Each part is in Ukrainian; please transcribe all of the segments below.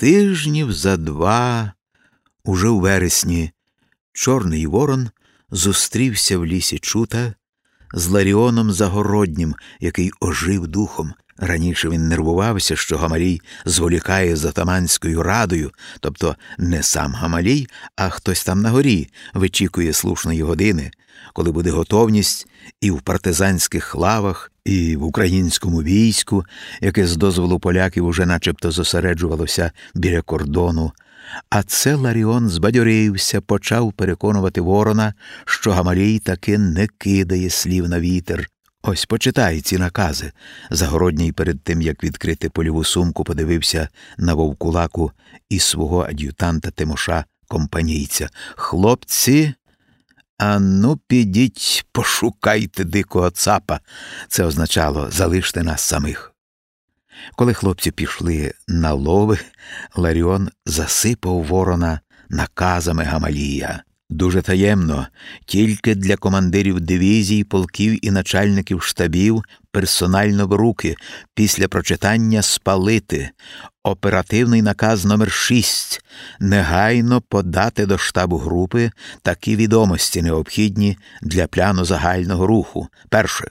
тижнів за 2, уже у вересні, Чорний Ворон зустрівся в лісі Чута з Ларіоном Загороднім, який ожив духом. Раніше він нервувався, що Гамалій зволікає з отаманською радою, тобто не сам Гамалій, а хтось там на горі вичікує слушної години, коли буде готовність і в партизанських лавах, і в українському війську, яке з дозволу поляків уже начебто зосереджувалося біля кордону. А це Ларіон збадьорився, почав переконувати Ворона, що Гамалій таки не кидає слів на вітер. Ось почитай ці накази. Загородній перед тим, як відкрити польову сумку, подивився на вовкулаку і свого ад'ютанта Тимоша Компанійця. «Хлопці, а ну підіть, пошукайте дикого цапа». Це означало «залиште нас самих». Коли хлопці пішли на лови, Ларіон засипав Ворона наказами Гамалія. Дуже таємно, тільки для командирів дивізій, полків і начальників штабів персонально в руки, після прочитання спалити. Оперативний наказ номер 6 – негайно подати до штабу групи такі відомості, необхідні для плану загального руху. Перше.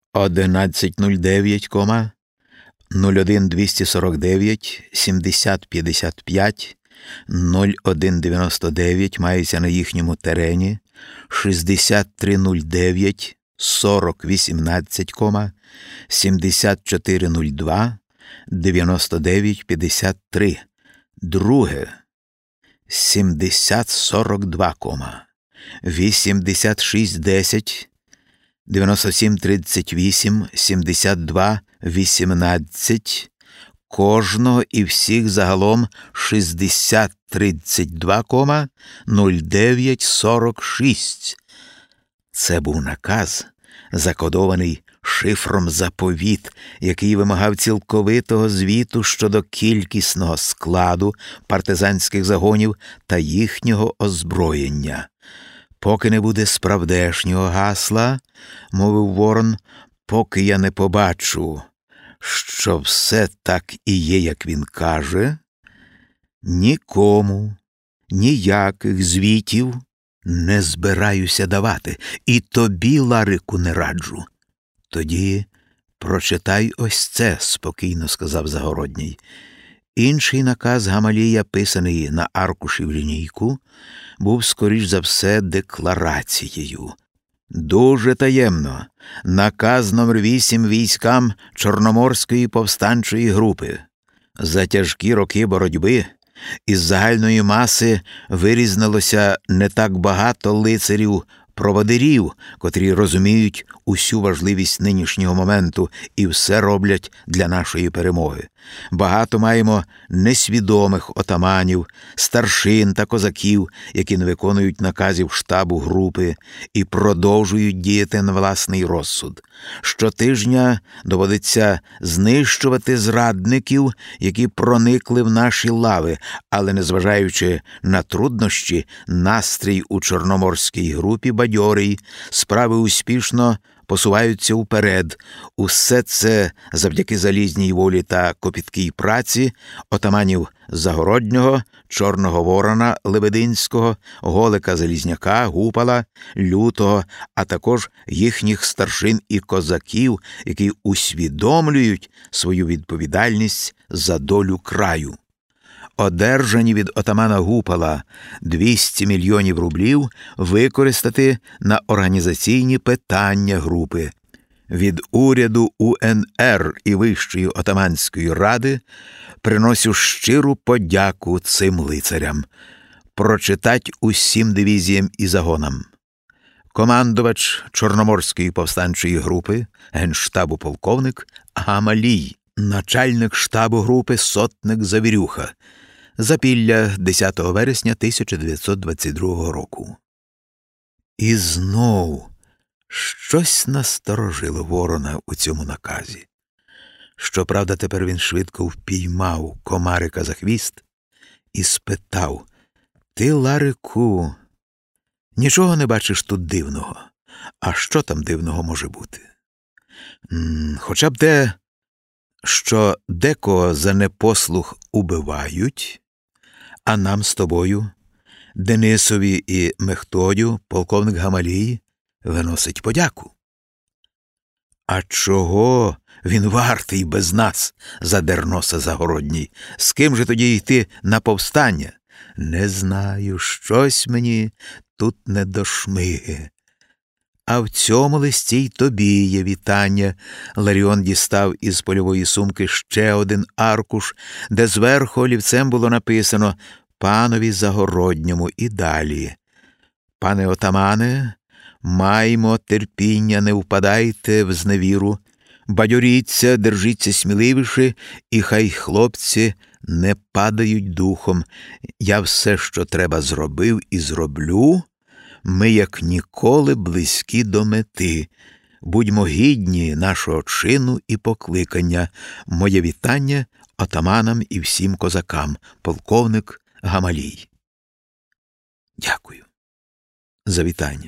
11.09, 01.249, 70.55, 01.99 мається на їхньому терені, 63.09, 40.18, 74.02, 99.53. Друге. 70.42, 86.10, 97.38, 72.18, кожного і всіх загалом 60.32, 09.46. Це був наказ, закодований шифром заповіт, який вимагав цілковитого звіту щодо кількісного складу партизанських загонів та їхнього озброєння. «Поки не буде справдешнього гасла, – мовив Ворон, – поки я не побачу, що все так і є, як він каже, нікому ніяких звітів не збираюся давати, і тобі, Ларику, не раджу». «Тоді прочитай ось це», – спокійно сказав Загородній. Інший наказ Гамалія, писаний на аркуші в лінійку, був, скоріш за все, декларацією. Дуже таємно. Наказ номер 8 військам Чорноморської повстанчої групи. За тяжкі роки боротьби із загальної маси вирізнилося не так багато лицарів-проводирів, котрі розуміють усю важливість нинішнього моменту і все роблять для нашої перемоги. Багато маємо несвідомих отаманів, старшин та козаків, які не виконують наказів штабу групи і продовжують діяти на власний розсуд. Щотижня доводиться знищувати зрадників, які проникли в наші лави, але, незважаючи на труднощі, настрій у Чорноморській групі бадьорий, справи успішно посуваються вперед. Усе це завдяки залізній волі та копіткій праці отаманів Загороднього, Чорного Ворона Лебединського, Голика Залізняка, Гупала, Лютого, а також їхніх старшин і козаків, які усвідомлюють свою відповідальність за долю краю. Одержані від отамана Гупала 200 мільйонів рублів використати на організаційні питання групи. Від уряду УНР і Вищої отаманської ради приносю щиру подяку цим лицарям. Прочитать усім дивізіям і загонам. Командувач Чорноморської повстанчої групи, генштабу полковник Гамалій, начальник штабу групи сотник Завірюха. Запілля, 10 вересня 1922 року. І знов щось насторожило Ворона у цьому наказі. Щоправда, тепер він швидко впіймав комарика за хвіст і спитав: «Ти, Ларику, нічого не бачиш тут дивного? А що там дивного може бути? Хоча б те, що декого за непослух убивають, А нам з тобою, Денисові і Мехтодю, полковник Гамалій виносить подяку. А чого він вартий без нас? Задер носа Загородній. З ким же тоді йти на повстання? Не знаю, щось мені тут не до шмиги. А в цьому листі й тобі є вітання. Ларіон дістав із польової сумки ще один аркуш, де зверху олівцем було написано «Панові Загородньому» і далі. Пане отамане, маймо терпіння, не впадайте в зневіру, бадьоріться, держіться сміливіше, і хай хлопці не падають духом. Я все, що треба, зробив і зроблю. Ми, як ніколи, близькі до мети. Будьмо гідні нашого чину і покликання. Моє вітання отаманам і всім козакам. Полковник Гамалій. Дякую за вітання.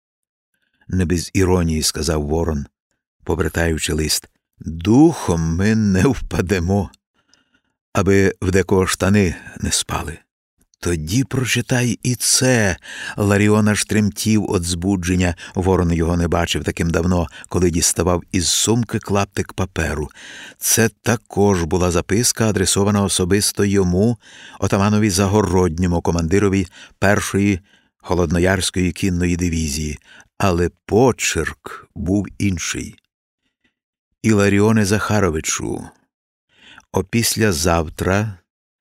Не без іронії сказав Ворон, повертаючи лист. Духом ми не впадемо, аби в декого штани не спали. Тоді прочитай і це. Ларіон аж тремтів від збудження. Ворон його не бачив таким давно, коли діставав із сумки клаптик паперу. Це також була записка, адресована особисто йому, отаманові Загородньому, командирові першої Холодноярської кінної дивізії. Але почерк був інший. Іларіоне Захаровичу, опіслязавтра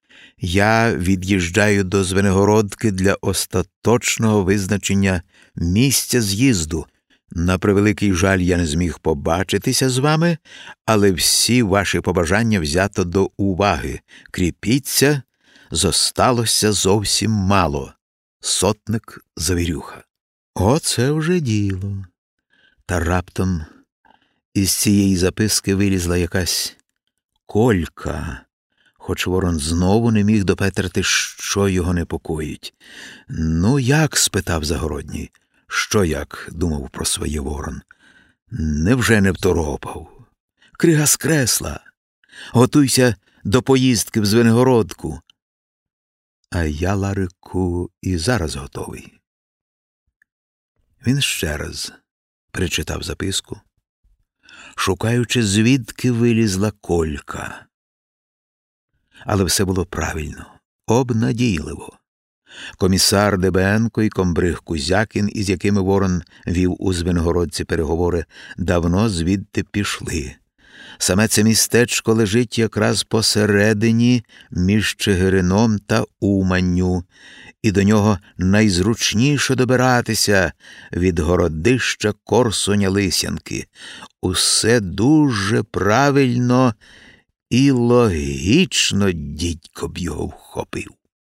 я від'їжджаю до Звенигородки для остаточного визначення місця з'їзду. На превеликий жаль, я не зміг побачитися з вами, але всі ваші побажання взято до уваги. Кріпіться, зосталося зовсім мало. Сотник Завірюха. Оце вже діло. Та раптом із цієї записки вилізла якась Колька, хоч Ворон знову не міг допетрити, що його непокоїть. «Ну, як?» – спитав Загородній. «Що як?» – думав про своє Ворон. «Невже не второпав? Крига з кресла. Готуйся до поїздки в Звенигородку». «А я, Ларику, і зараз готовий». Він ще раз перечитав записку, шукаючи, звідки вилізла Колька. Але все було правильно, обнадійливо. Комісар Дебенко і комбриг Кузякін, із якими Ворон вів у Звенигородці переговори, давно звідти пішли. Саме це містечко лежить якраз посередині між Чигирином та Уманню, і до нього найзручніше добиратися від городища Корсуня-Лисянки. Усе дуже правильно і логічно дідько б його вхопив.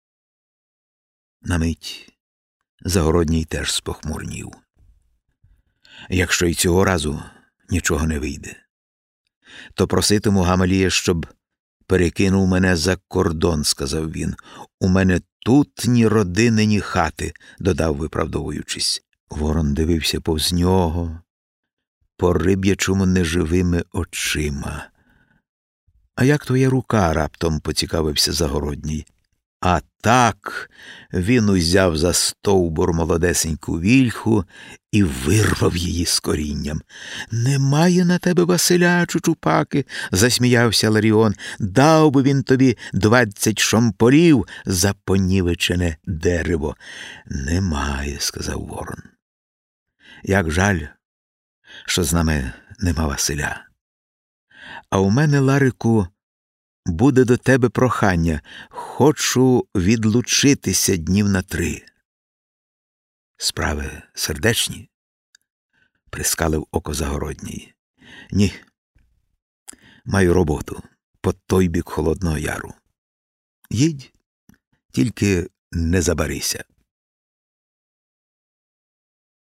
На мить Загородній теж спохмурнів. Якщо й цього разу нічого не вийде, то проситиму Гамалія, щоб перекинув мене за кордон, сказав він. У мене тут ні родини, ні хати, додав, виправдовуючись. Ворон дивився повз нього, по риб'ячому неживими очима. А як твоя рука? Раптом поцікавився Загородній. А так він узяв за стовбур молодесеньку вільху і вирвав її з корінням. «Немає на тебе Василя, Чучупаки», – засміявся Ларіон. «Дав би він тобі 20 шомполів за понівечене дерево». «Немає», – сказав Ворон. «Як жаль, що з нами нема Василя. А у мене, Ларику, буде до тебе прохання. Хочу відлучитися днів на 3. Справи сердечні? Прискалив око Загородній. Ні. Маю роботу по той бік Холодного Яру. Їдь, тільки не забарися.